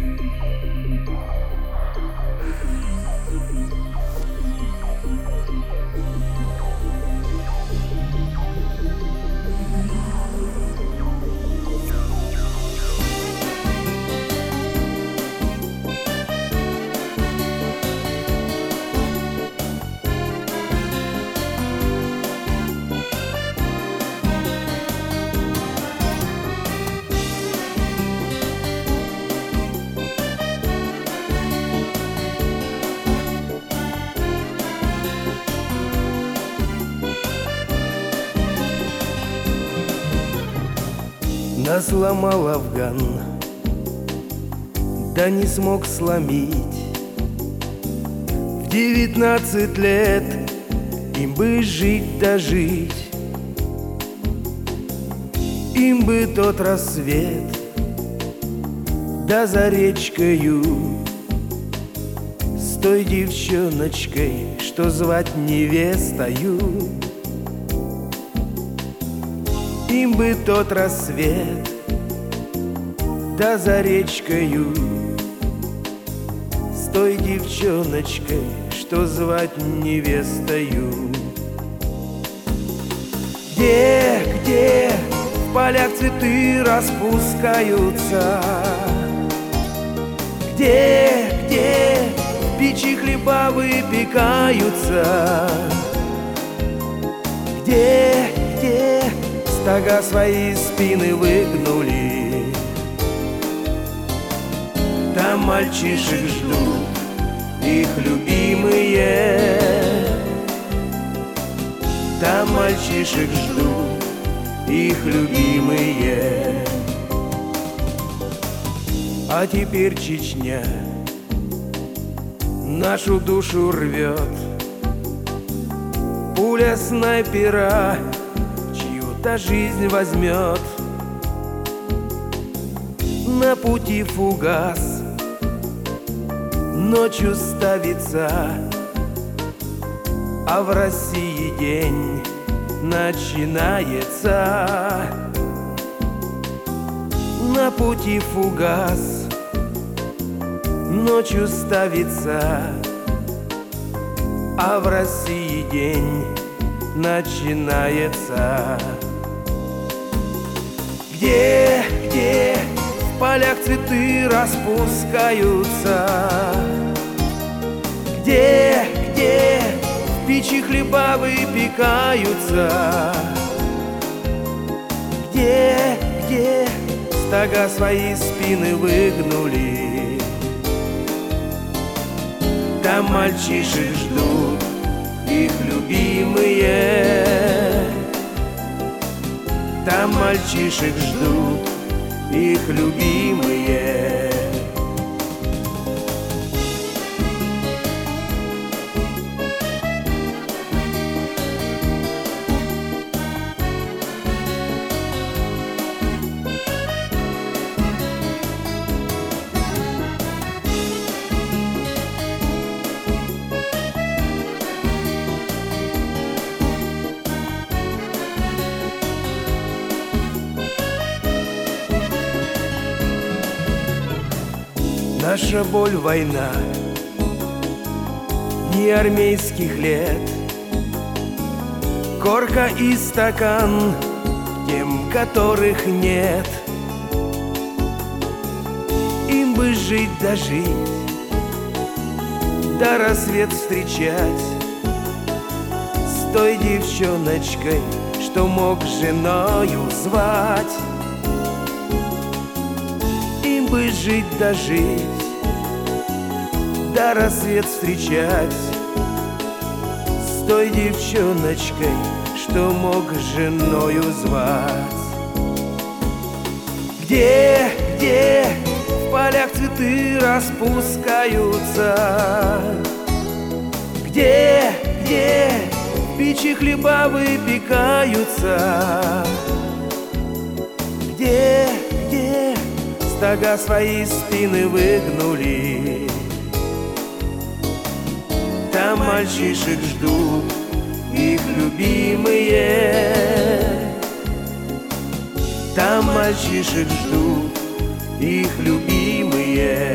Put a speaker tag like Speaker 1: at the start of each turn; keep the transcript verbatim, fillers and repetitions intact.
Speaker 1: Нас ломал Афган, да не смог сломить. В девятнадцать лет им бы жить да жить, им бы тот рассвет, да за речкою, с той девчоночкой, что звать невестою. Им бы тот рассвет, да за речкою, с той девчоночкой, что звать невестою. Где, где в полях цветы распускаются? Где, где в печи хлеба выпекаются? Где, где стога свои спины выгнули? Там мальчишек ждут их любимые, там мальчишек ждут их любимые. А теперь Чечня нашу душу рвет, пуля снайпера чью-то жизнь возьмет. На пути фугас ночью ставится, а в России день начинается. На пути фугас ночью ставится, а в России день начинается. Где, где в полях цветы распускаются? Где, где в печи хлеба выпекаются? Где, где стога свои спины выгнули? Там мальчишек ждут их любимые, там мальчишек ждут их любимые. Наша боль — война, не армейских лет, корка и стакан тем, которых нет. Им бы жить да жить, да рассвет встречать с той девчоночкой, что мог женою звать. Им бы жить да жить, да рассвет встречать с той девчоночкой, что мог женою звать. Где, где в полях цветы распускаются? Где, где в печи хлеба выпекаются? Где, где стога свои спины выгнули? Там мальчишек ждут их любимые, там мальчишек ждут их любимые.